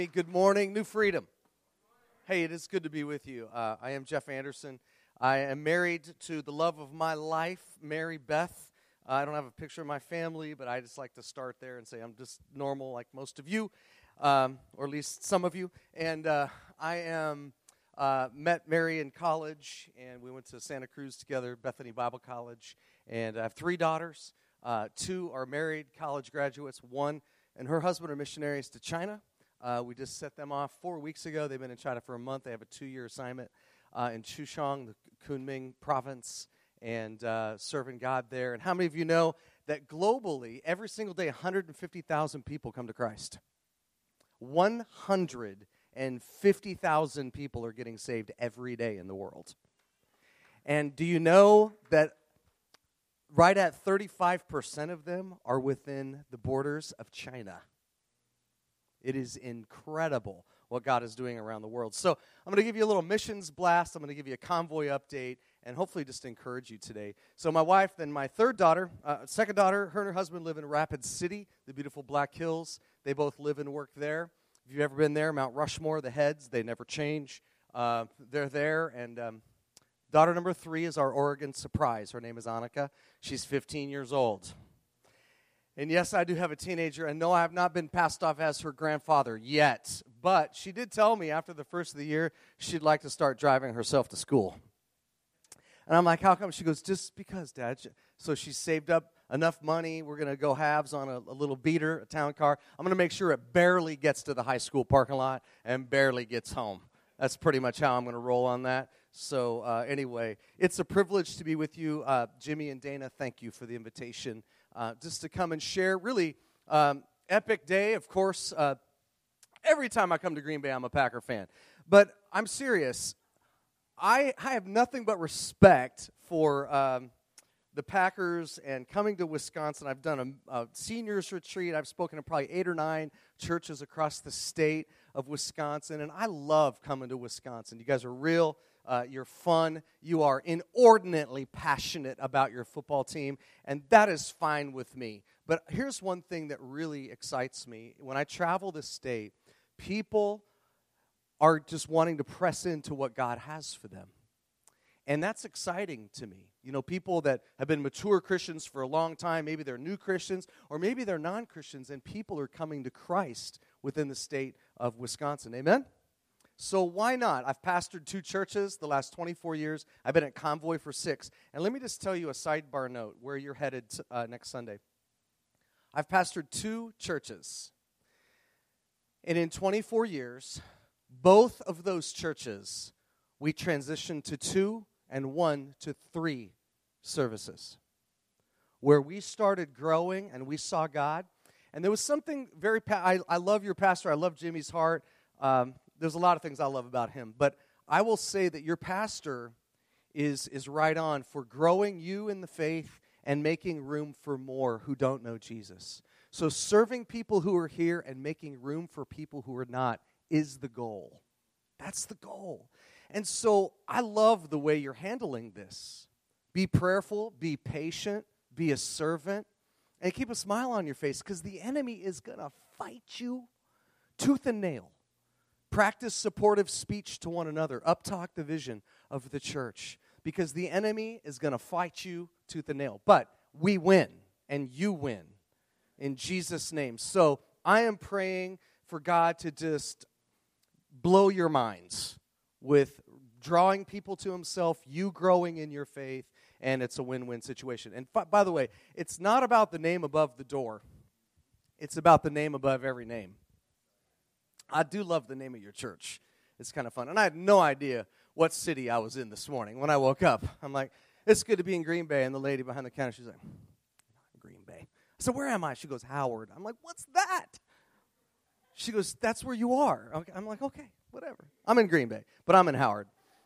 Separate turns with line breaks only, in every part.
Hey, good morning, New Freedom. Hey, it is good to be with you. I am Jeff Anderson. I am married to the love of my life, Mary Beth. I don't have a picture of my family, but I just like to start there and say I'm just normal like most of you, or at least some of you. And met Mary in college, and we went to Santa Cruz together, Bethany Bible College. And I have 3 daughters. 2 are married college graduates. 1 and her husband are missionaries to China. We just set them off 4 weeks ago. They've been in China for a month. They have a 2-year assignment in Chushong, the Kunming province, and serving God there. And how many of you know that globally, every single day, 150,000 people come to Christ? 150,000 people are getting saved every day in the world. And do you know that right at 35% of them are within the borders of China? It is incredible what God is doing around the world. So I'm going to give you a little missions blast. I'm going to give you a convoy update and hopefully just encourage you today. So my wife and my second daughter, her and her husband live in Rapid City, the beautiful Black Hills. They both live and work there. If you've ever been there, Mount Rushmore, the heads, they never change. They're there. And daughter number 3 is our Oregon surprise. Her name is Annika. She's 15 years old. And yes, I do have a teenager, and no, I have not been passed off as her grandfather yet. But she did tell me after the first of the year she'd like to start driving herself to school. And I'm like, how come? She goes, just because, Dad. So she saved up enough money. We're going to go halves on a little beater, a town car. I'm going to make sure it barely gets to the high school parking lot and barely gets home. That's pretty much how I'm going to roll on that. So anyway, it's a privilege to be with you. Jimmy and Dana, thank you for the invitation. Just to come and share, really epic day, of course. Every time I come to Green Bay, I'm a Packer fan. But I'm serious. I have nothing but respect for the Packers and coming to Wisconsin. I've done a seniors retreat. I've spoken to probably 8 or 9 churches across the state of Wisconsin, and I love coming to Wisconsin. You guys are real. You're fun. You are inordinately passionate about your football team, and that is fine with me. But here's one thing that really excites me. When I travel the state, people are just wanting to press into what God has for them. And that's exciting to me. You know, people that have been mature Christians for a long time, maybe they're new Christians, or maybe they're non-Christians, and people are coming to Christ within the state of Wisconsin. Amen? So why not? I've pastored 2 churches the last 24 years. I've been at Convoy for 6. And let me just tell you a sidebar note where you're headed next Sunday. I've pastored 2 churches. And in 24 years, both of those churches, we transitioned to 2 and 1 to 3 services, where we started growing and we saw God. And there was something very, I love your pastor. I love Jimmy's heart. There's a lot of things I love about him. But I will say that your pastor is right on for growing you in the faith and making room for more who don't know Jesus. So serving people who are here and making room for people who are not is the goal. That's the goal. And so I love the way you're handling this. Be prayerful, be patient, be a servant, and keep a smile on your face because the enemy is going to fight you tooth and nail. Practice supportive speech to one another. Uptalk the vision of the church because the enemy is going to fight you tooth and nail. But we win and you win in Jesus' name. So I am praying for God to just blow your minds with drawing people to himself, you growing in your faith, and it's a win-win situation. And by the way, it's not about the name above the door. It's about the name above every name. I do love the name of your church. It's kind of fun. And I had no idea what city I was in this morning when I woke up. I'm like, it's good to be in Green Bay. And the lady behind the counter, she's like, Green Bay. I said, where am I? She goes, Howard. I'm like, what's that? She goes, that's where you are. Okay. I'm like, okay, whatever. I'm in Green Bay, but I'm in Howard.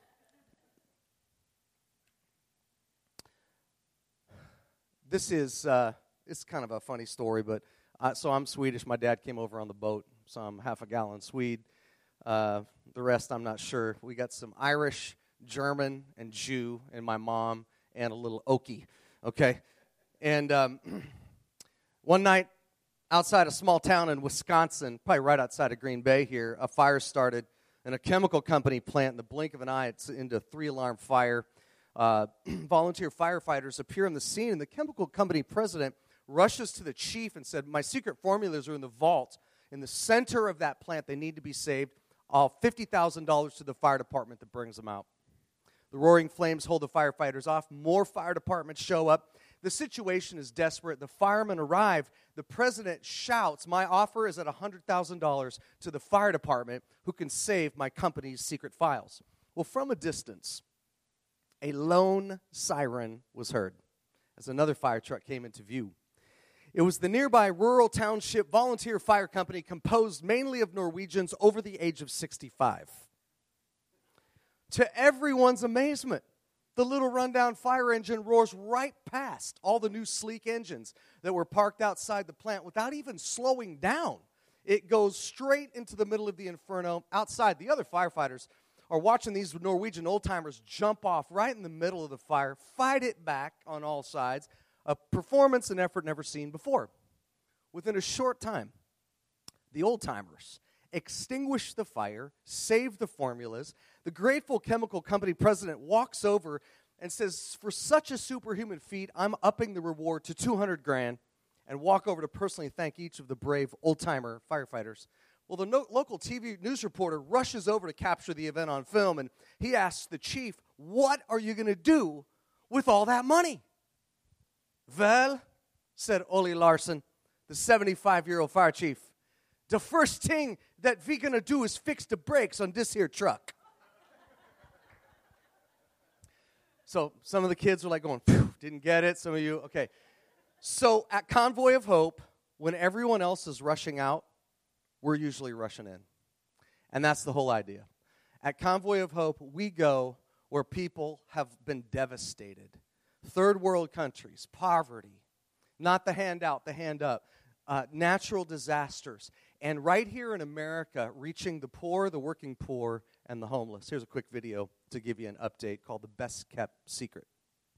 This is it's kind of a funny story, but so I'm Swedish. My dad came over on the boat, so I'm half a gallon Swede. The rest, I'm not sure. We got some Irish, German, and Jew, and my mom, and a little Okie, okay? And one night, Outside a small town in Wisconsin, probably right outside of Green Bay here, a fire started in a chemical company plant. In the blink of an eye, it's into a 3-alarm fire. Volunteer firefighters appear on the scene, and the chemical company president rushes to the chief and said, "My secret formulas are in the vault in the center of that plant. They need to be saved. I'll $50,000 to the fire department that brings them out." The roaring flames hold the firefighters off. More fire departments show up. The situation is desperate. The firemen arrive. The president shouts, "My offer is at $100,000 to the fire department who can save my company's secret files." Well, from a distance, a lone siren was heard as another fire truck came into view. It was the nearby rural township volunteer fire company composed mainly of Norwegians over the age of 65. To everyone's amazement, the little rundown fire engine roars right past all the new sleek engines that were parked outside the plant without even slowing down. It goes straight into the middle of the inferno. Outside, the other firefighters are watching these Norwegian old-timers jump off right in the middle of the fire, fight it back on all sides, a performance and effort never seen before. Within a short time, the old-timers extinguished the fire, saved the formulas. The grateful chemical company president walks over and says, "For such a superhuman feat, I'm upping the reward to $200,000, and walk over to personally thank each of the brave old-timer firefighters. Well, the local TV news reporter rushes over to capture the event on film, and he asks the chief, "What are you going to do with all that money?" "Well," said Ole Larson, the 75-year-old fire chief, "the first thing that we going to do is fix the brakes on this here truck." So some of the kids were like going, didn't get it. Some of you, okay. So at Convoy of Hope, when everyone else is rushing out, we're usually rushing in. And that's the whole idea. At Convoy of Hope, we go where people have been devastated. Third world countries, poverty, not the handout, the hand up, natural disasters. And right here in America, reaching the poor, the working poor, and the homeless. Here's a quick video to give you an update called The Best Kept Secret.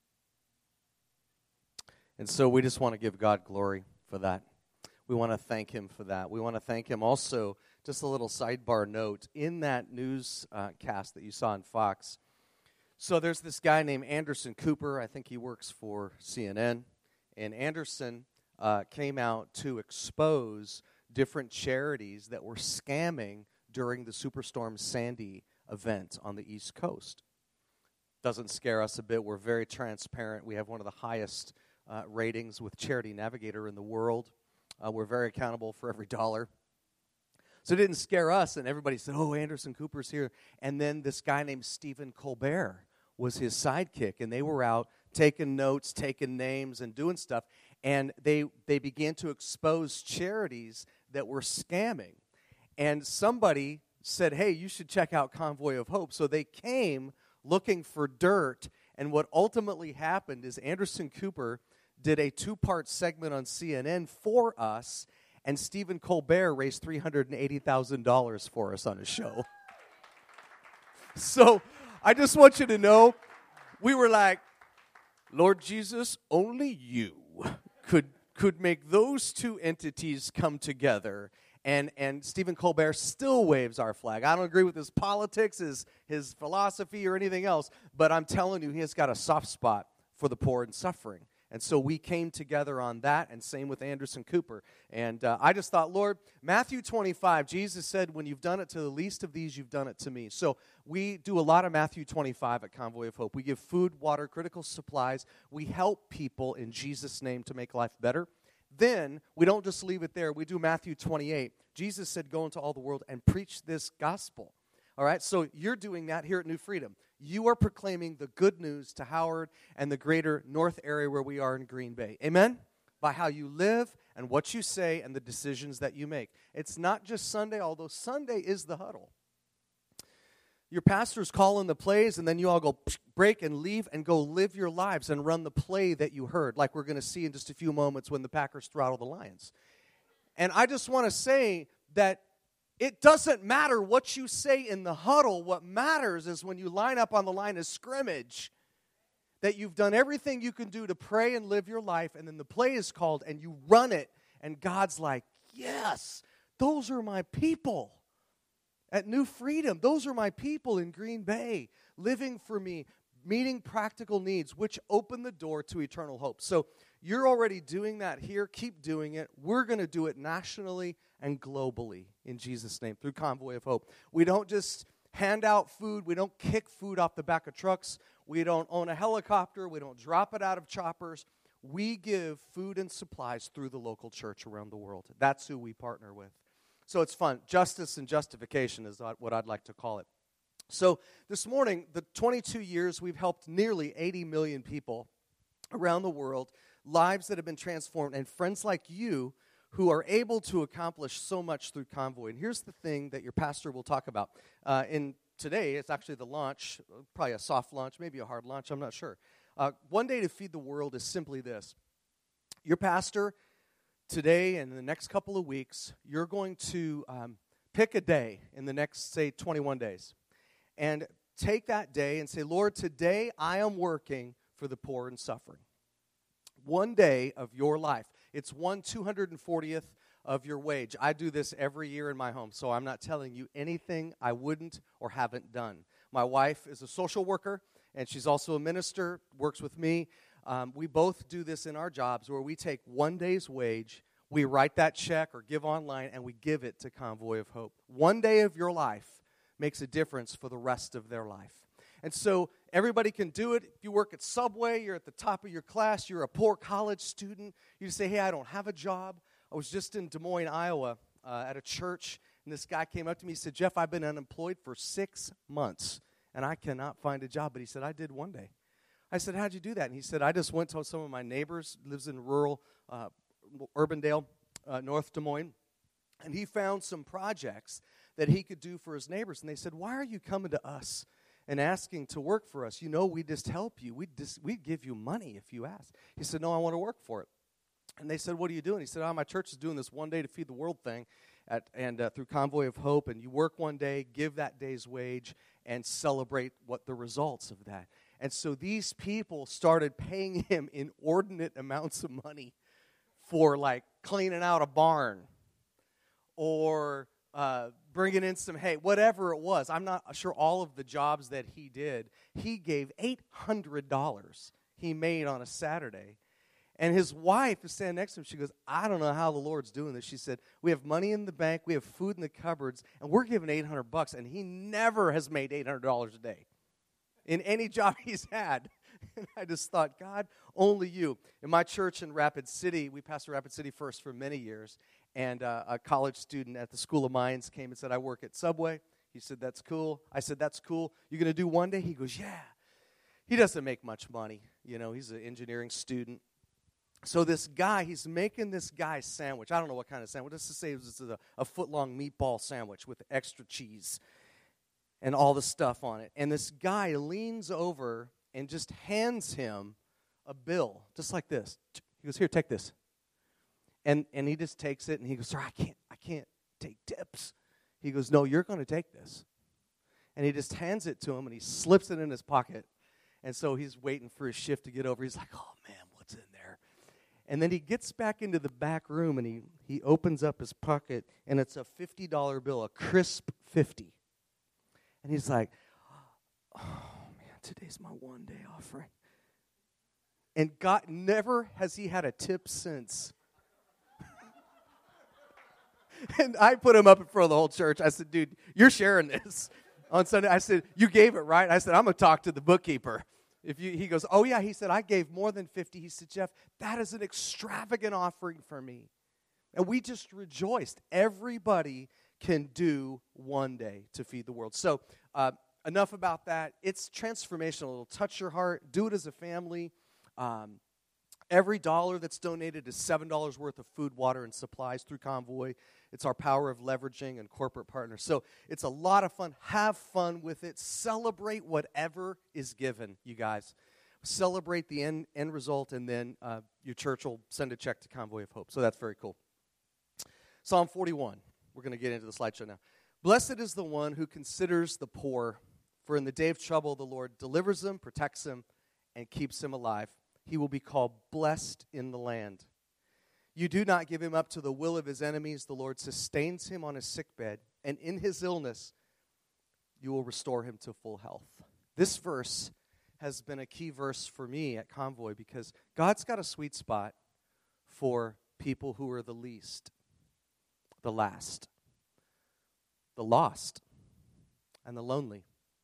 And so we just want to give God glory for that. We want to thank him for that. We want to thank him also, just a little sidebar note, in that newscast that you saw on Fox. So there's this guy named Anderson Cooper. I think he works for CNN. And Anderson came out to expose different charities that were scamming during the Superstorm Sandy event on the East Coast. Doesn't scare us a bit. We're very transparent. We have one of the highest ratings with Charity Navigator in the world. We're very accountable for every dollar. So it didn't scare us, and everybody said, "Oh, Anderson Cooper's here." And then this guy named Stephen Colbert was his sidekick, and they were out taking notes, taking names, and doing stuff. And they began to expose charities that were scamming. And somebody said, "Hey, you should check out Convoy of Hope." So they came looking for dirt, and what ultimately happened is Anderson Cooper did a 2-part segment on CNN for us, and Stephen Colbert raised $380,000 for us on his show. So I just want you to know, we were like, Lord Jesus, only you could make those two entities come together. And Stephen Colbert still waves our flag. I don't agree with his politics, his philosophy, or anything else, but I'm telling you, he has got a soft spot for the poor and suffering. And so we came together on that, and same with Anderson Cooper. And I just thought, Lord, Matthew 25, Jesus said, "When you've done it to the least of these, you've done it to me." So we do a lot of Matthew 25 at Convoy of Hope. We give food, water, critical supplies. We help people in Jesus' name to make life better. Then we don't just leave it there. We do Matthew 28. Jesus said, "Go into all the world and preach this gospel." All right, so you're doing that here at New Freedom. You are proclaiming the good news to Howard and the greater north area where we are in Green Bay. Amen? By how you live and what you say and the decisions that you make. It's not just Sunday, although Sunday is the huddle. Your pastor's calling the plays, and then you all go break and leave and go live your lives and run the play that you heard, like we're going to see in just a few moments when the Packers throttle the Lions. And I just want to say that it doesn't matter what you say in the huddle. What matters is when you line up on the line of scrimmage, that you've done everything you can do to pray and live your life, and then the play is called, and you run it, And God's like, yes, those are my people. At New Freedom, those are my people in Green Bay, living for me, meeting practical needs, which open the door to eternal hope. So you're already doing that here. Keep doing it. We're going to do it nationally and globally in Jesus' name through Convoy of Hope. We don't just hand out food. We don't kick food off the back of trucks. We don't own a helicopter. We don't drop it out of choppers. We give food and supplies through the local church around the world. That's who we partner with. So it's fun. Justice and justification is what I'd like to call it. So this morning, the 22 years, we've helped nearly 80 million people around the world, lives that have been transformed, and friends like you who are able to accomplish so much through Convoy. And here's the thing that your pastor will talk about. Today, it's actually the launch, probably a soft launch, maybe a hard launch, I'm not sure. One day to feed the world is simply this. Your pastor, today and in the next couple of weeks, you're going to pick a day in the next, say, 21 days. And take that day and say, Lord, today I am working for the poor and suffering. One day of your life. It's 1/240th of your wage. I do this every year in my home, so I'm not telling you anything I wouldn't or haven't done. My wife is a social worker, and she's also a minister, works with me. We both do this in our jobs where we take one day's wage, we write that check or give online, and we give it to Convoy of Hope. One day of your life makes a difference for the rest of their life. And so everybody can do it. If you work at Subway, you're at the top of your class, you're a poor college student, you say, hey, I don't have a job. I was just in Des Moines, Iowa at a church, and this guy came up to me and said, Jeff, I've been unemployed for 6 months, and I cannot find a job. But he said, I did one day. I said, how'd you do that? And he said, I just went to some of my neighbors, lives in rural Urbandale, North Des Moines, and he found some projects that he could do for his neighbors. And they said, why are you coming to us and asking to work for us? You know, we just help you. We'd give you money if you ask. He said, no, I want to work for it. And they said, what are you doing? He said, my church is doing this one day to feed the world thing through Convoy of Hope. And you work one day, give that day's wage, and celebrate what the results of that. And so these people started paying him inordinate amounts of money for, like, cleaning out a barn or bringing in some hay, whatever it was. I'm not sure all of the jobs that he did. He gave $800 he made on a Saturday. And his wife is standing next to him. She goes, I don't know how the Lord's doing this. She said, we have money in the bank, we have food in the cupboards, and we're giving $800, and he never has made $800 a day in any job he's had. And I just thought, God, only you. In my church in Rapid City, we pastored Rapid City First for many years, and a college student at the School of Mines came and said, I work at Subway. He said, that's cool. I said, that's cool. You going to do one day? He goes, yeah. He doesn't make much money. You know, he's an engineering student. So this guy, he's making this guy sandwich. I don't know what kind of sandwich. Let's just say it was a foot-long meatball sandwich with extra cheese and all the stuff on it. And this guy leans over and just hands him a bill, just like this. He goes, here, take this. And he just takes it, and he goes, sir, I can't take tips. He goes, no, you're going to take this. And he just hands it to him, and he slips it in his pocket. And so he's waiting for his shift to get over. He's like, oh, man, what's in there? And then he gets back into the back room, and he opens up his pocket, and it's a $50 bill, a crisp 50. And he's like, oh, man, today's my one-day offering. And God, never has he had a tip since. And I put him up in front of the whole church. I said, dude, you're sharing this on Sunday. I said, you gave it, right? I said, I'm going to talk to the bookkeeper. He goes, oh, yeah. He said, I gave more than 50. He said, Jeff, that is an extravagant offering for me. And we just rejoiced. Everybody can do one day to feed the world. So enough about that. It's transformational. It'll touch your heart. Do it as a family. Every dollar that's donated is $7 worth of food, water, and supplies through Convoy. It's our power of leveraging and corporate partners. So it's a lot of fun. Have fun with it. Celebrate whatever is given, you guys. Celebrate the end result, and then your church will send a check to Convoy of Hope. So that's very cool. Psalm 41. We're going to get into the slideshow now. Blessed is the one who considers the poor, for in the day of trouble the Lord delivers him, protects him, and keeps him alive. He will be called blessed in the land. You do not give him up to the will of his enemies. The Lord sustains him on his sickbed, and in his illness, you will restore him to full health. This verse has been a key verse for me at Convoy because God's got a sweet spot for people who are the least, the last, the lost, and the lonely.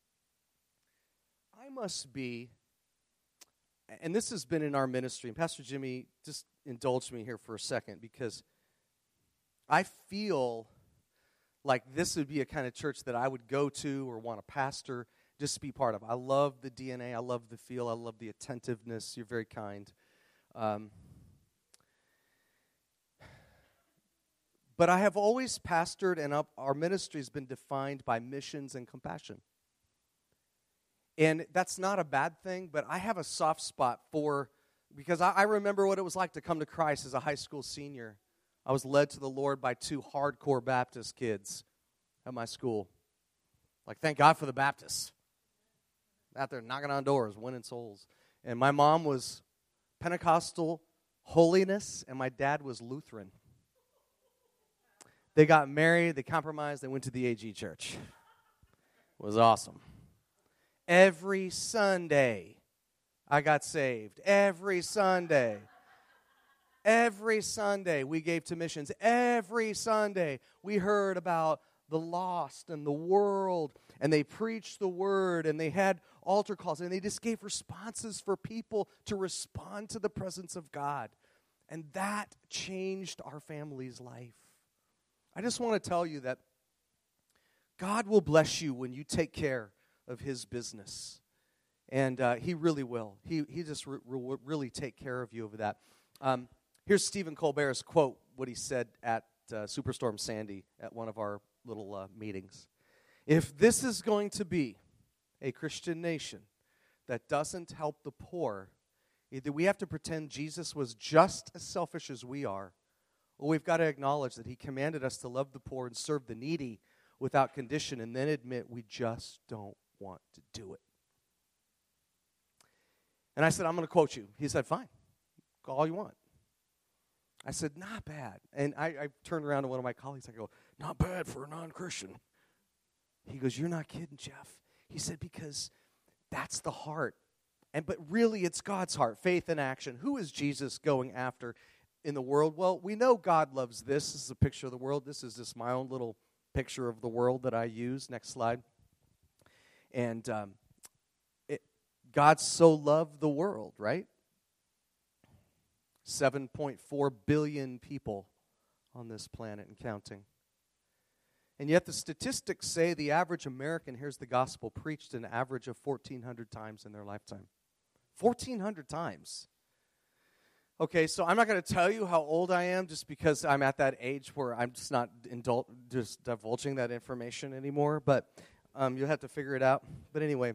I must be, and this has been in our ministry, and Pastor Jimmy, just indulge me here for a second, because I feel like this would be a kind of church that I would go to or want to pastor, just to be part of. I love the DNA, I love the feel, I love the attentiveness. You're very kind. But I have always pastored, and our ministry has been defined by missions and compassion. And that's not a bad thing, but I have a soft spot for, because I remember what it was like to come to Christ as a high school senior. I was led to the Lord by two hardcore Baptist kids at my school. Like, thank God for the Baptists. Out there knocking on doors, winning souls. And my mom was Pentecostal holiness, and my dad was Lutheran. They got married, they compromised, they went to the AG church. It was awesome. Every Sunday, I got saved. Every Sunday. Every Sunday, we gave to missions. Every Sunday, we heard about the lost and the world, and they preached the word, and they had altar calls, and they just gave responses for people to respond to the presence of God. And that changed our family's life. I just want to tell you that God will bless you when you take care of his business. And he really will. He just will really take care of you over that. Here's Stephen Colbert's quote, what he said at Superstorm Sandy at one of our little meetings. If this is going to be a Christian nation that doesn't help the poor, either we have to pretend Jesus was just as selfish as we are, or we've got to acknowledge that he commanded us to love the poor and serve the needy without condition, and then admit we just don't want to do it. And I said, I'm going to quote you. He said, fine, call all you want. I said, not bad. And I turned around to one of my colleagues. I go, not bad for a non-Christian. He goes, you're not kidding, Jeff. He said, because that's the heart. But really, it's God's heart, faith and action. Who is Jesus going after in the world? Well, we know God loves this. This is a picture of the world. This is just my own little picture of the world that I use. Next slide. And God so loved the world, right? 7.4 billion people on this planet and counting. And yet the statistics say the average American hears the gospel preached an average of 1,400 times in their lifetime. 1,400 times. Okay, so I'm not going to tell you how old I am just because I'm at that age where I'm just not just divulging that information anymore, but you'll have to figure it out. But anyway,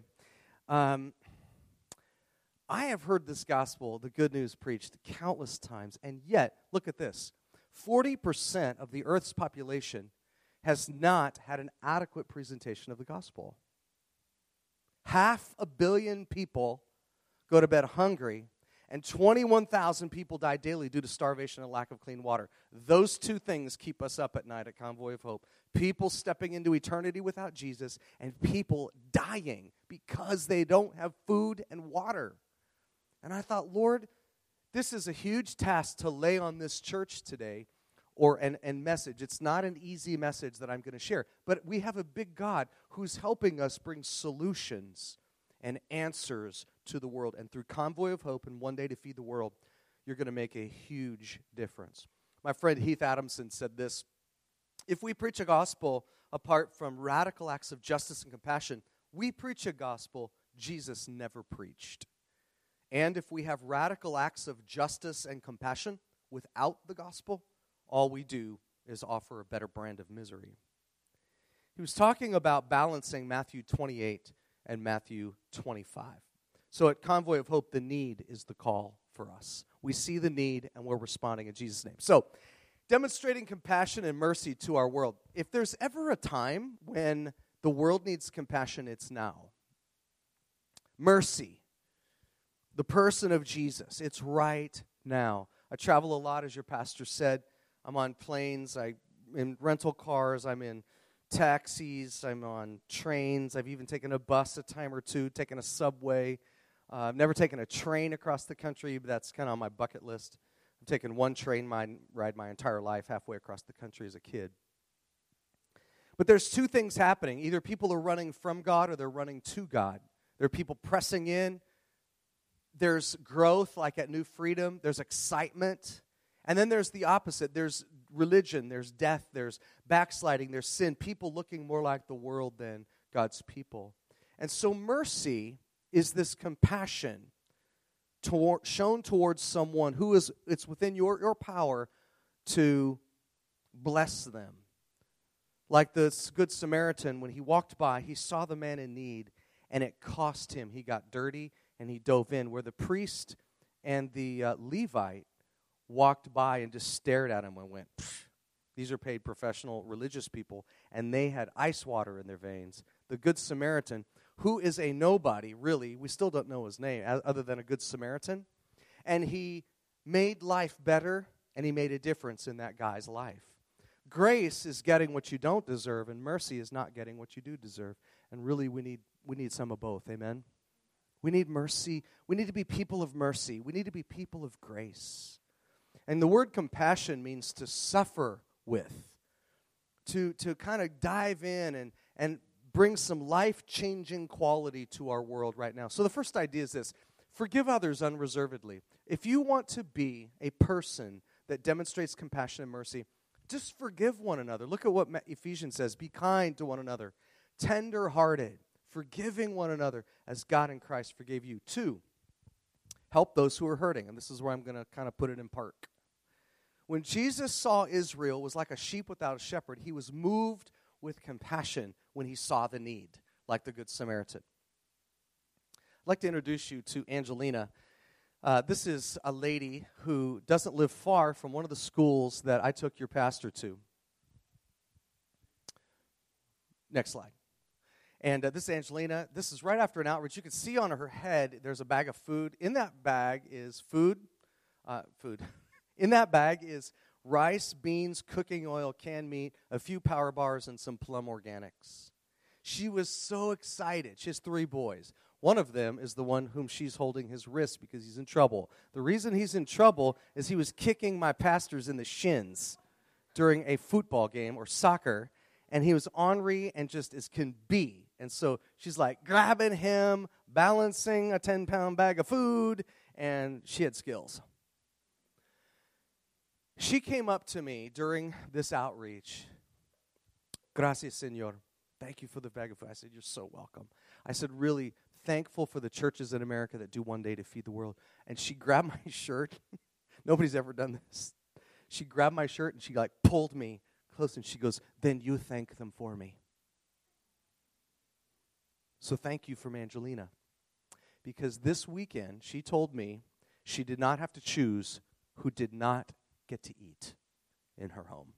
I have heard this gospel, the good news, preached countless times, and yet, look at this. 40% of the earth's population has not had an adequate presentation of the gospel. 500 million people go to bed hungry, and 21,000 people die daily due to starvation and lack of clean water. Those two things keep us up at night at Convoy of Hope. People stepping into eternity without Jesus, and people dying because they don't have food and water. And I thought, Lord, this is a huge task to lay on this church today, and message. It's not an easy message that I'm going to share, but we have a big God who's helping us bring solutions and answers to the world. And through Convoy of Hope and One Day to Feed the World, you're going to make a huge difference. My friend Heath Adamson said this: if we preach a gospel apart from radical acts of justice and compassion, we preach a gospel Jesus never preached. And if we have radical acts of justice and compassion without the gospel, all we do is offer a better brand of misery. He was talking about balancing Matthew 28 and Matthew 25. So at Convoy of Hope, the need is the call for us. We see the need, and we're responding in Jesus' name. So, demonstrating compassion and mercy to our world. If there's ever a time when the world needs compassion, it's now. Mercy. The person of Jesus. It's right now. I travel a lot, as your pastor said. I'm on planes, I'm in rental cars, I'm in taxis, I'm on trains. I've even taken a bus a time or two, taken a subway. I've never taken a train across the country, but that's kind of on my bucket list. I've taken one train ride my entire life, halfway across the country as a kid. But there's two things happening. Either people are running from God or they're running to God. There are people pressing in. There's growth, like at New Freedom. There's excitement. And then there's the opposite. There's religion. There's death. There's backsliding. There's sin. People looking more like the world than God's people. And so mercy is this compassion shown towards someone who is, it's within your power to bless them. Like the Good Samaritan, when he walked by, he saw the man in need, and it cost him. He got dirty, and he dove in, where the priest and the Levite walked by and just stared at him and went, these are paid professional religious people, and they had ice water in their veins. The Good Samaritan, who is a nobody, really, we still don't know his name, other than a Good Samaritan, and he made life better, and he made a difference in that guy's life. Grace is getting what you don't deserve, and mercy is not getting what you do deserve. And really, we need some of both, amen? We need mercy. We need to be people of mercy. We need to be people of grace. And the word compassion means to suffer with, to kind of dive in and bring some life-changing quality to our world right now. So the first idea is this: forgive others unreservedly. If you want to be a person that demonstrates compassion and mercy, just forgive one another. Look at what Ephesians says. Be kind to one another, tender-hearted, forgiving one another as God in Christ forgave you. 2, help those who are hurting. And this is where I'm going to kind of put it in park. When Jesus saw Israel was like a sheep without a shepherd, he was moved with compassion when he saw the need, like the Good Samaritan. I'd like to introduce you to Angelina. This is a lady who doesn't live far from one of the schools that I took your pastor to. Next slide. And this is Angelina. This is right after an outreach. You can see on her head there's a bag of food. In that bag is food. In that bag is rice, beans, cooking oil, canned meat, a few Power Bars, and some Plum Organics. She was so excited. She has 3 boys. One of them is the one whom she's holding his wrist because he's in trouble. The reason he's in trouble is he was kicking my pastors in the shins during a football game or soccer, and he was ornery and just as can be. And so she's like grabbing him, balancing a 10-pound bag of food, and she had skills. She came up to me during this outreach. Gracias, Señor. Thank you for the bag of food. I said, you're so welcome. I said, really thankful for the churches in America that do one day to feed the world. And she grabbed my shirt. Nobody's ever done this. She grabbed my shirt and she pulled me close and she goes, then you thank them for me. So thank you from Angelina. Because this weekend she told me she did not have to choose who did not get to eat in her home.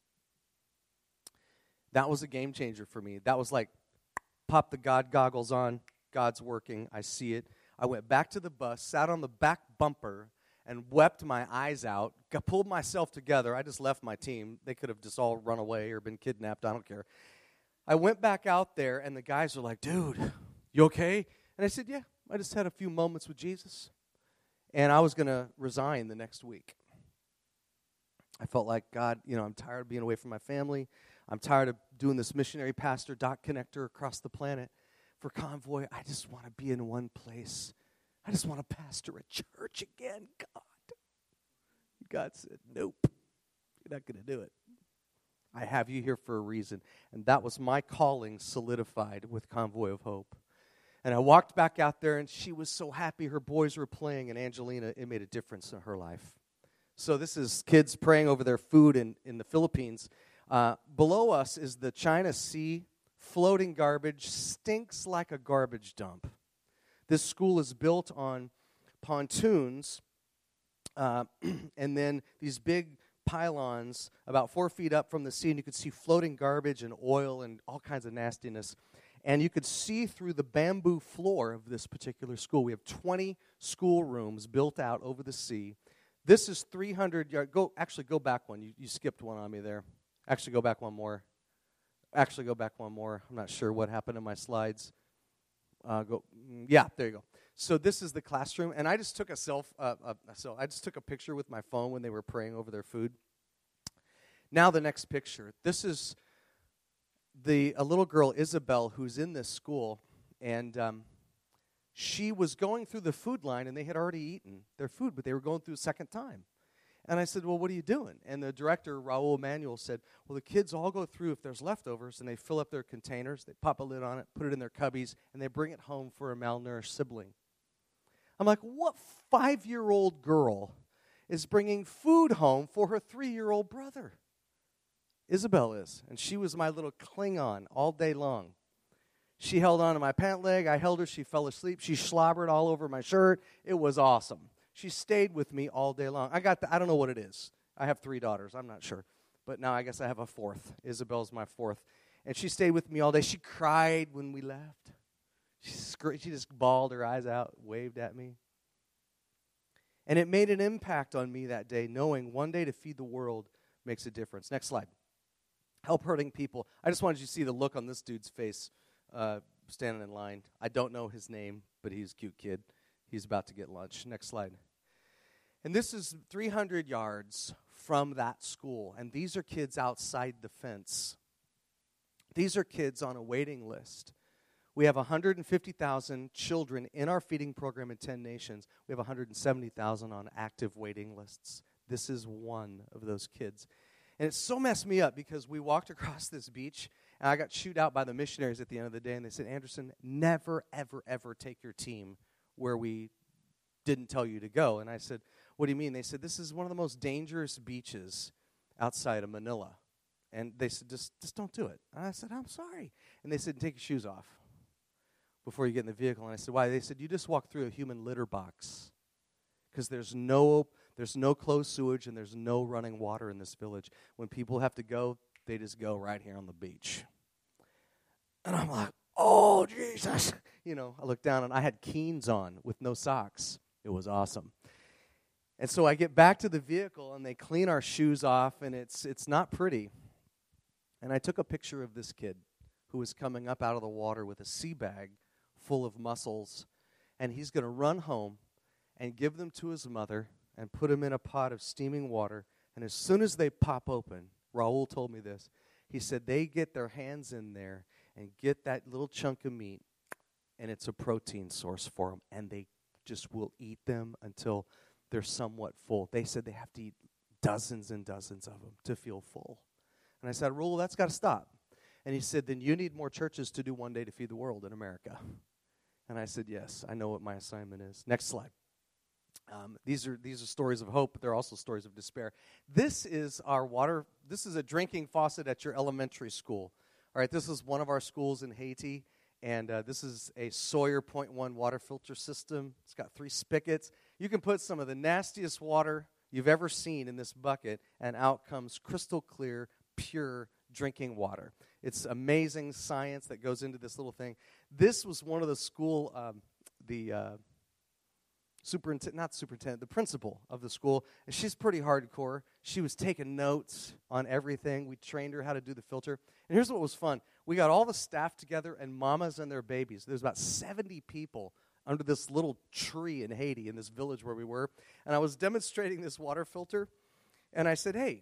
That was a game changer for me. That was like, pop the God goggles on. God's working. I see it. I went back to the bus, sat on the back bumper, and wept my eyes out. Pulled myself together. I just left my team. They could have just all run away or been kidnapped. I don't care. I went back out there, and the guys were like, dude, you okay? And I said, yeah, I just had a few moments with Jesus. And I was going to resign the next week. I felt like, God, I'm tired of being away from my family. I'm tired of doing this missionary pastor dot connector across the planet. For Convoy, I just want to be in one place. I just want to pastor a church again, God. God said, nope, you're not going to do it. I have you here for a reason. And that was my calling solidified with Convoy of Hope. And I walked back out there, and she was so happy her boys were playing, and Angelina, it made a difference in her life. So this is kids praying over their food in the Philippines. Below us is the China Sea. Floating garbage, stinks like a garbage dump. This school is built on pontoons, and then these big pylons about 4 feet up from the sea, and you could see floating garbage and oil and all kinds of nastiness. And you could see through the bamboo floor of this particular school. We have 20 schoolrooms built out over the sea. This is 300 yards. Go back one. You skipped one on me there. Actually, go back one more. Go back one more. I'm not sure what happened in my slides. Yeah, there you go. So this is the classroom, and I just took I just took a picture with my phone when they were praying over their food. Now the next picture. This is a little girl, Isabel, who's in this school, and she was going through the food line, and they had already eaten their food, but they were going through a second time. And I said, well, what are you doing? And the director, Raul Emanuel, said, well, the kids all go through if there's leftovers, and they fill up their containers, they pop a lid on it, put it in their cubbies, and they bring it home for a malnourished sibling. I'm like, what 5-year-old girl is bringing food home for her 3-year-old brother? Isabel is, and she was my little Klingon all day long. She held on to my pant leg. I held her. She fell asleep. She slobbered all over my shirt. It was awesome. She stayed with me all day long. I don't know what it is. I have 3 daughters. I'm not sure. But now I guess I have a 4th. Isabel's my 4th. And she stayed with me all day. She cried when we left. She just bawled her eyes out, waved at me. And it made an impact on me that day, knowing one day to feed the world makes a difference. Next slide. Help hurting people. I just wanted you to see the look on this dude's face standing in line. I don't know his name, but he's a cute kid. He's about to get lunch. Next slide. And this is 300 yards from that school. And these are kids outside the fence. These are kids on a waiting list. We have 150,000 children in our feeding program in 10 nations. We have 170,000 on active waiting lists. This is one of those kids. And it so messed me up because we walked across this beach, and I got chewed out by the missionaries at the end of the day, and they said, Anderson, never, ever, ever take your team where we didn't tell you to go. And I said, what do you mean? They said, this is one of the most dangerous beaches outside of Manila. And they said, just don't do it. And I said, I'm sorry. And they said, take your shoes off before you get in the vehicle. And I said, why? They said, you just walk through a human litter box because there's no closed sewage and there's no running water in this village. When people have to go, they just go right here on the beach. And I'm like, oh, Jesus. I looked down and I had Keens on with no socks. It was awesome. And so I get back to the vehicle and they clean our shoes off and it's not pretty. And I took a picture of this kid who was coming up out of the water with a sea bag full of mussels. And he's going to run home and give them to his mother and put them in a pot of steaming water. And as soon as they pop open, Raul told me this, he said they get their hands in there and get that little chunk of meat, and it's a protein source for them, and they just will eat them until they're somewhat full. They said they have to eat dozens and dozens of them to feel full. And I said, Raul, that's got to stop. And he said, then you need more churches to do one day to feed the world in America. And I said, yes, I know what my assignment is. Next slide. These are stories of hope, but they're also stories of despair. This is our water. This is a drinking faucet at your elementary school. All right, this is one of our schools in Haiti, and this is a Sawyer .1 water filter system. It's got 3 spigots. You can put some of the nastiest water you've ever seen in this bucket, and out comes crystal clear, pure drinking water. It's amazing science that goes into this little thing. This was one of the school, the principal of the school, and she's pretty hardcore. She was taking notes on everything. We trained her how to do the filter. And here's what was fun. We got all the staff together and mamas and their babies. There's about 70 people under this little tree in Haiti, in this village where we were. And I was demonstrating this water filter, and I said, hey,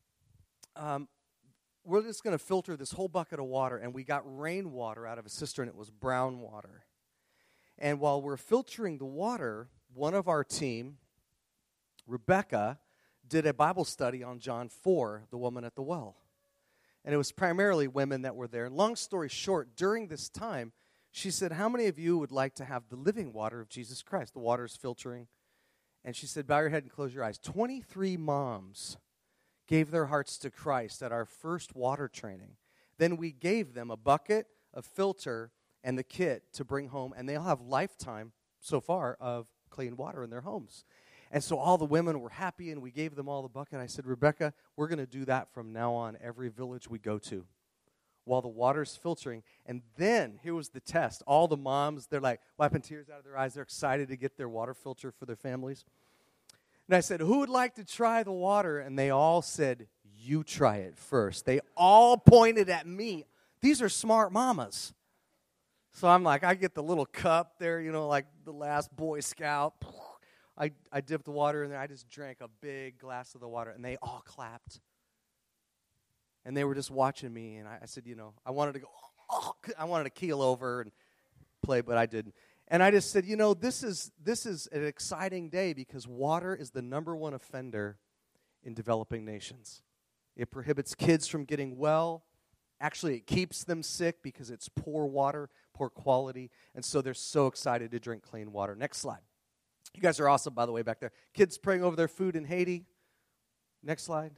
we're just going to filter this whole bucket of water. And we got rainwater out of a cistern. It was brown water. And while we're filtering the water, one of our team, Rebecca, did a Bible study on John 4, the woman at the well. And it was primarily women that were there. Long story short, during this time, she said, how many of you would like to have the living water of Jesus Christ? The water is filtering. And she said, bow your head and close your eyes. 23 moms gave their hearts to Christ at our first water training. Then we gave them a bucket, a filter, and the kit to bring home, and they'll have lifetime so far of clean water in their homes. And so all the women were happy, and we gave them all the bucket. I said, Rebecca, we're going to do that from now on every village we go to while the water's filtering. And then, here was the test. All the moms, they're like wiping tears out of their eyes. They're excited to get their water filter for their families. And I said, who would like to try the water? And they all said, you try it first. They all pointed at me. These are smart mamas. So I'm like, I get the little cup there, like the last Boy Scout. I dipped the water in there. I just drank a big glass of the water, and they all clapped. And they were just watching me, and I said, I wanted to go, I wanted to keel over and play, but I didn't. And I just said, this is an exciting day because water is the number one offender in developing nations. It prohibits kids from getting well. Actually, it keeps them sick because it's poor water, poor quality, and so they're so excited to drink clean water. Next slide. You guys are awesome, by the way, back there. Kids praying over their food in Haiti. Next slide.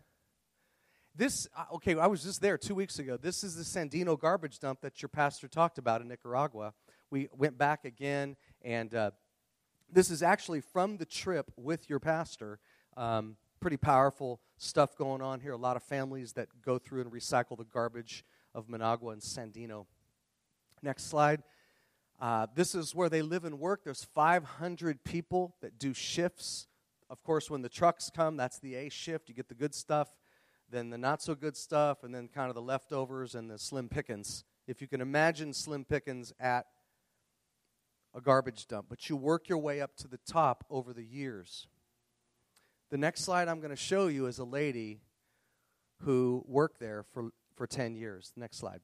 I was just there 2 weeks ago. This is the Sandino garbage dump that your pastor talked about in Nicaragua. We went back again, and this is actually from the trip with your pastor. Pretty powerful stuff going on here. A lot of families that go through and recycle the garbage of Managua and Sandino. Next slide. This is where they live and work. There's 500 people that do shifts. Of course, when the trucks come, that's the A shift. You get the good stuff, then the not-so-good stuff, and then kind of the leftovers and the slim pickings. If you can imagine slim pickings at a garbage dump. But you work your way up to the top over the years. The next slide I'm going to show you is a lady who worked there for 10 years. Next slide.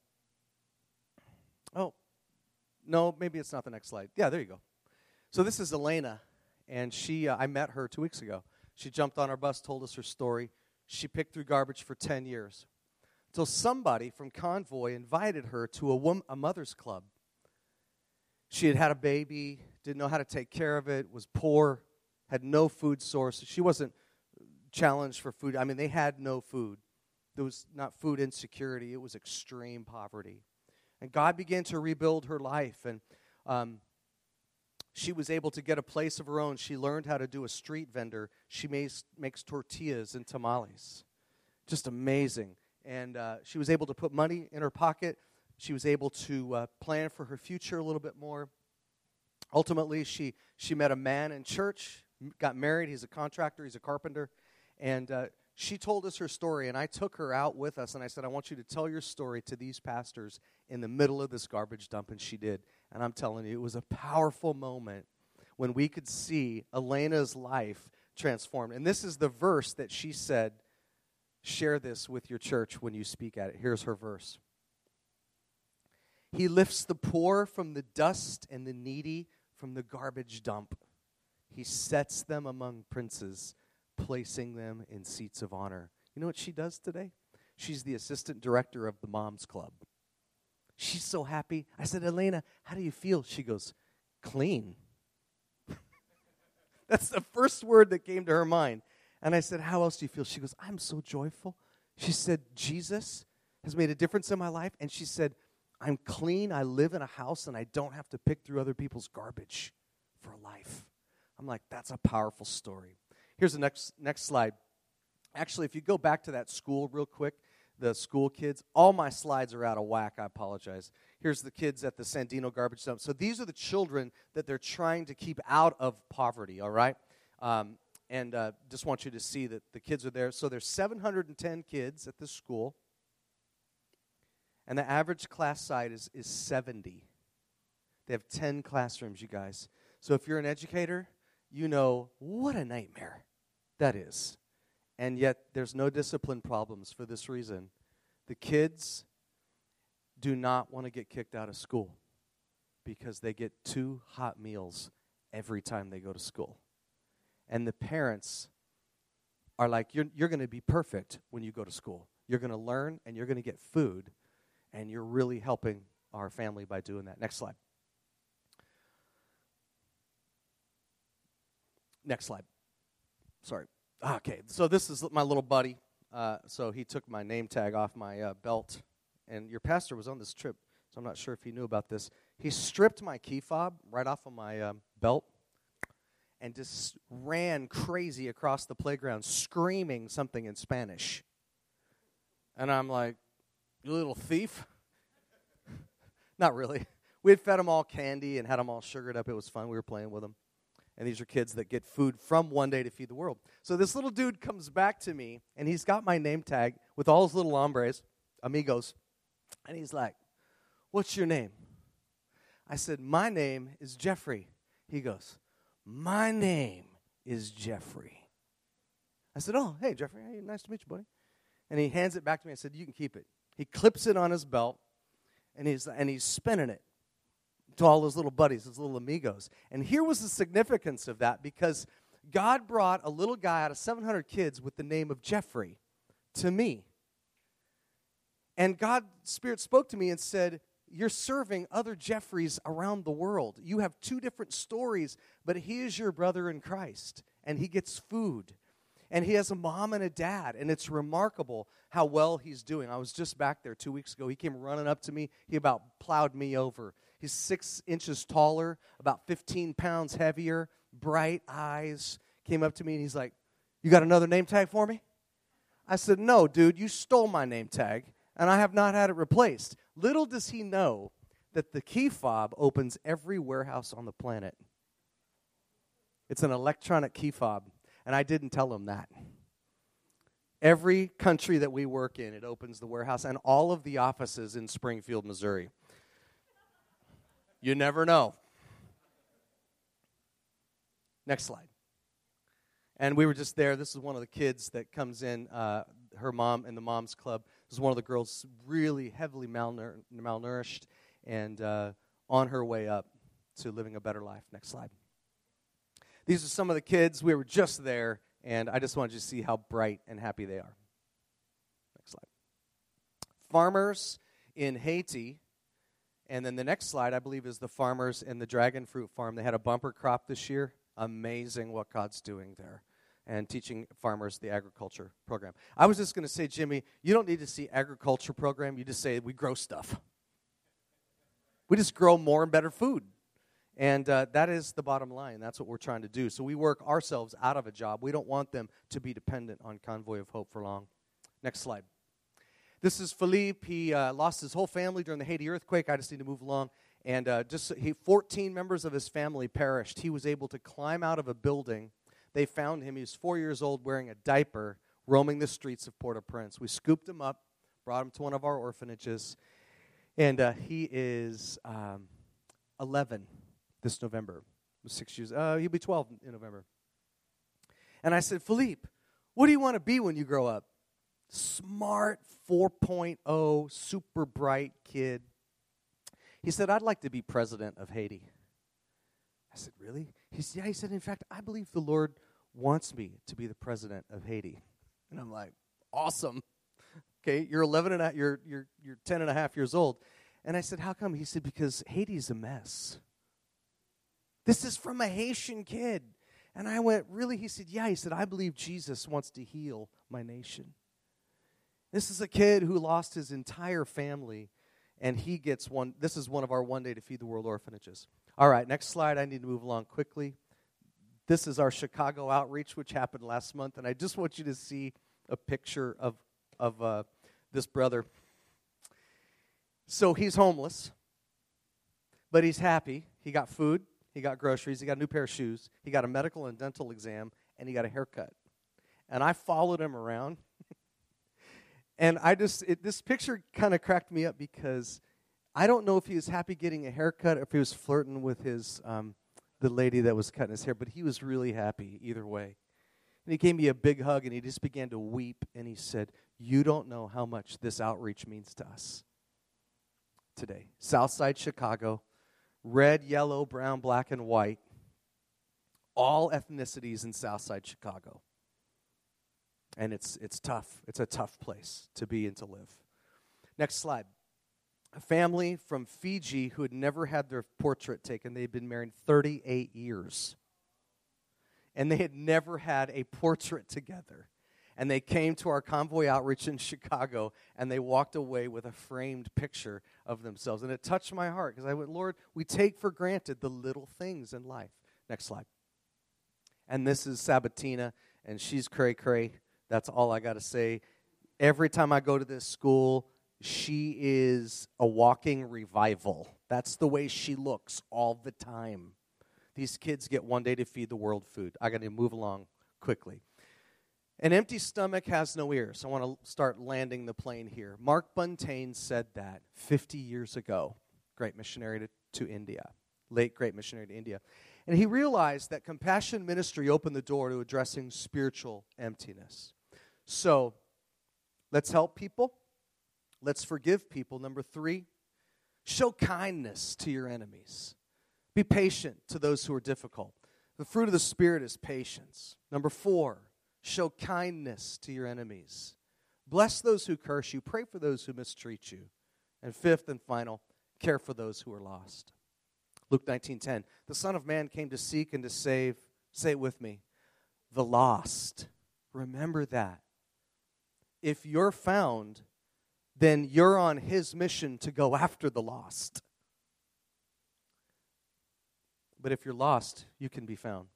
Oh, no, maybe it's not the next slide. Yeah, there you go. So this is Elena, and I met her 2 weeks ago. She jumped on our bus, told us her story. She picked through garbage for 10 years. Until somebody from Convoy invited her to a mother's club. She had a baby, didn't know how to take care of it, was poor, had no food source. She wasn't challenged for food. I mean, they had no food. There was not food insecurity. It was extreme poverty. And God began to rebuild her life. And she was able to get a place of her own. She learned how to do a street vendor. She makes tortillas and tamales. Just amazing. And she was able to put money in her pocket. She was able to plan for her future a little bit more. Ultimately, she met a man in church, got married. He's a contractor. He's a carpenter. And she told us her story, and I took her out with us, and I said, I want you to tell your story to these pastors in the middle of this garbage dump, and she did. And I'm telling you, it was a powerful moment when we could see Elena's life transformed. And this is the verse that she said, share this with your church when you speak at it. Here's her verse. He lifts the poor from the dust and the needy from the garbage dump. He sets them among princes, placing them in seats of honor. You know what she does today? She's the assistant director of the Moms Club. She's so happy. I said, Elena, how do you feel? She goes, clean. That's the first word that came to her mind. And I said, how else do you feel? She goes, I'm so joyful. She said, Jesus has made a difference in my life. And she said, I'm clean. I live in a house, and I don't have to pick through other people's garbage for life. I'm like, that's a powerful story. Here's the next slide. Actually, if you go back to that school real quick, the school kids, all my slides are out of whack. I apologize. Here's the kids at the Sandino garbage dump. So these are the children that they're trying to keep out of poverty, all right? And just want you to see that the kids are there. So there's 710 kids at this school, and the average class size is 70. They have 10 classrooms, you guys. So if you're an educator, you know what a nightmare that is. And yet there's no discipline problems for this reason. The kids do not want to get kicked out of school because they get 2 hot meals every time they go to school. And the parents are like, you're going to be perfect when you go to school. You're going to learn, and you're going to get food, and you're really helping our family by doing that. Next slide. Next slide. Sorry. Okay, so this is my little buddy. So he took my name tag off my belt, and your pastor was on this trip, so I'm not sure if he knew about this. He stripped my key fob right off of my belt and just ran crazy across the playground screaming something in Spanish. And I'm like, you little thief? Not really. We had fed him all candy and had him all sugared up. It was fun. We were playing with him. And these are kids that get food from One Day to Feed the World. So this little dude comes back to me, and he's got my name tag with all his little hombres, amigos. And he's like, "What's your name?" I said, "My name is Jeffrey." He goes, "My name is Jeffrey." I said, "Oh, hey, Jeffrey. Hey, nice to meet you, buddy." And he hands it back to me. I said, "You can keep it." He clips it on his belt, and he's spinning it to all his little buddies, his little amigos. And here was the significance of that, because God brought a little guy out of 700 kids with the name of Jeffrey to me. And God's Spirit spoke to me and said, "You're serving other Jeffreys around the world. You have two different stories, but he is your brother in Christ, and he gets food. And he has a mom and a dad, and it's remarkable how well he's doing." I was just back there 2 weeks ago. He came running up to me. He about plowed me over. He's 6 inches taller, about 15 pounds heavier, bright eyes. Came up to me, and he's like, "You got another name tag for me?" I said, "No, dude, you stole my name tag, and I have not had it replaced." Little does he know that the key fob opens every warehouse on the planet. It's an electronic key fob, and I didn't tell him that. Every country that we work in, it opens the warehouse, and all of the offices in Springfield, Missouri. You never know. Next slide. And we were just there. This is one of the kids that comes in, her mom in the mom's club. This is one of the girls really heavily malnourished and on her way up to living a better life. Next slide. These are some of the kids. We were just there, and I just wanted you to see how bright and happy they are. Next slide. Farmers in Haiti. And then the next slide, I believe, is the farmers in the dragon fruit farm. They had a bumper crop this year. Amazing what God's doing there and teaching farmers the agriculture program. I was just going to say, Jimmy, you don't need to see agriculture program. You just say we grow stuff. We just grow more and better food. And that is the bottom line. That's what we're trying to do. So we work ourselves out of a job. We don't want them to be dependent on Convoy of Hope for long. Next slide. This is Philippe. He lost his whole family during the Haiti earthquake. I just need to move along. And 14 members of his family perished. He was able to climb out of a building. They found him. He was 4 years old, wearing a diaper, roaming the streets of Port-au-Prince. We scooped him up, brought him to one of our orphanages. And he is 11 this November. 6 years. He'll be 12 in November. And I said, "Philippe, what do you want to be when you grow up?" Smart, 4.0, super bright kid. He said, "I'd like to be president of Haiti." I said, "Really?" He said, "Yeah." He said, "In fact, I believe the Lord wants me to be the president of Haiti." And I'm like, "Awesome. Okay, you're 11 and you're 10 and a half years old." And I said, "How come?" He said, "Because Haiti's a mess." This is from a Haitian kid. And I went, "Really?" He said, "Yeah." He said, "I believe Jesus wants to heal my nation." This is a kid who lost his entire family, and he gets one. This is one of our One Day to Feed the World orphanages. All right, next slide. I need to move along quickly. This is our Chicago outreach, which happened last month, and I just want you to see a picture of this brother. So he's homeless, but he's happy. He got food, he got groceries, he got a new pair of shoes, he got a medical and dental exam, and he got a haircut. And I followed him around. And this picture kind of cracked me up because I don't know if he was happy getting a haircut or if he was flirting with the lady that was cutting his hair, but he was really happy either way. And he gave me a big hug, and he just began to weep, and he said, "You don't know how much this outreach means to us today." Southside Chicago, red, yellow, brown, black, and white, all ethnicities in Southside Chicago. And it's tough. It's a tough place to be and to live. Next slide. A family from Fiji who had never had their portrait taken. They had been married 38 years. And they had never had a portrait together. And they came to our Convoy outreach in Chicago, and they walked away with a framed picture of themselves. And it touched my heart because I went, "Lord, we take for granted the little things in life." Next slide. And this is Sabatina, and she's cray-cray. That's all I got to say. Every time I go to this school, she is a walking revival. That's the way she looks all the time. These kids get one day to feed the world food. I got to move along quickly. An empty stomach has no ears. I want to start landing the plane here. Mark Buntain said that 50 years ago, great missionary to India, late great missionary to India. And he realized that compassion ministry opened the door to addressing spiritual emptiness. So, let's help people. Let's forgive people. Number 3, show kindness to your enemies. Be patient to those who are difficult. The fruit of the Spirit is patience. Number 4, show kindness to your enemies. Bless those who curse you. Pray for those who mistreat you. And 5th and final, care for those who are lost. Luke 19:10, the Son of Man came to seek and to save, say it with me, the lost. Remember that. If you're found, then you're on his mission to go after the lost. But if you're lost, you can be found.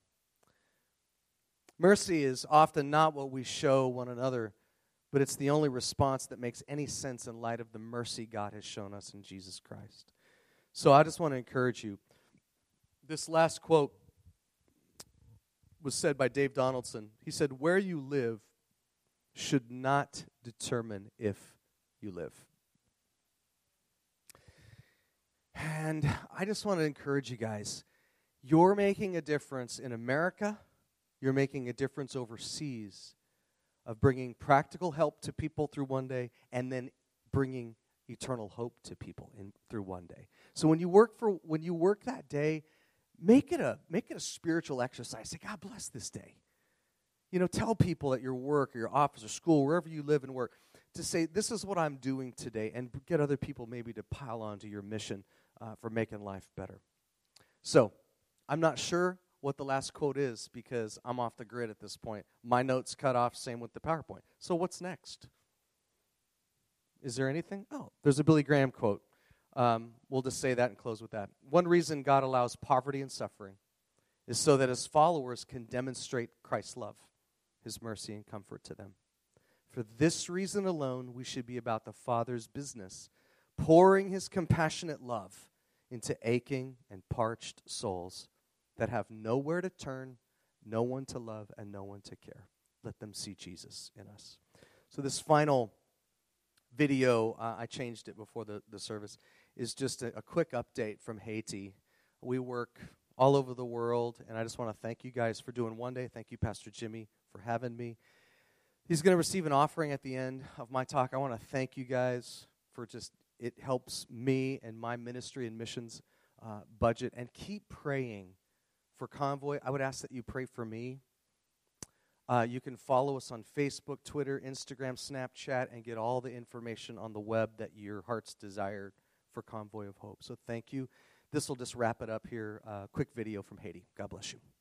Mercy is often not what we show one another, but it's the only response that makes any sense in light of the mercy God has shown us in Jesus Christ. So I just want to encourage you. This last quote was said by Dave Donaldson. He said, "Where you live should not determine if you live." And I just want to encourage you guys. You're making a difference in America. You're making a difference overseas of bringing practical help to people through one day and then bringing eternal hope to people through one day. So when you work that day, make it a spiritual exercise. Say, God bless this day. Tell people at your work or your office or school, wherever you live and work, to say, this is what I'm doing today, and get other people maybe to pile on to your mission for making life better. So, I'm not sure what the last quote is because I'm off the grid at this point. My notes cut off, same with the PowerPoint. So what's next? Is there anything? Oh, there's a Billy Graham quote. We'll just say that and close with that. One reason God allows poverty and suffering is so that his followers can demonstrate Christ's love, his mercy and comfort to them. For this reason alone, we should be about the Father's business, pouring his compassionate love into aching and parched souls that have nowhere to turn, no one to love, and no one to care. Let them see Jesus in us. So this final video, I changed it before the service, is just a quick update from Haiti. We work all over the world, and I just want to thank you guys for doing one day. Thank you, Pastor Jimmy, for having me. He's going to receive an offering at the end of my talk. I want to thank you guys for it helps me and my ministry and missions budget. And keep praying for Convoy. I would ask that you pray for me. You can follow us on Facebook, Twitter, Instagram, Snapchat, and get all the information on the web that your heart's desired for Convoy of Hope. So thank you. This will just wrap it up here. Quick video from Haiti. God bless you.